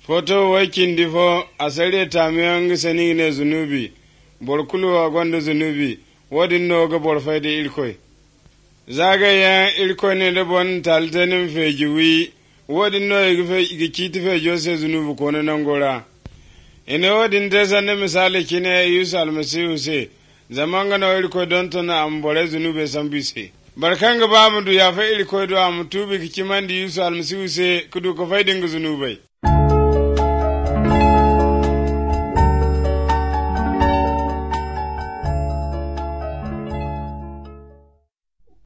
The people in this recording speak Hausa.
foto wakin difo asare tamiyan gisani ne zunubi borkulu wa gwanda zunubi wadin no ga borfai da ilkoi zagaya ilkoi ne da bon taltanin fejiwi wadin no ga kiti fejo se zunubi ko na nangora ina wadin da sanne misali kine yusa almasihu se zaman ga no ilkoi don tona ambore zunubi san bise barkan ga bamu du ya fa ilkoi do am tubi kiman di yusa almasihu se kudu ko faidin zunubai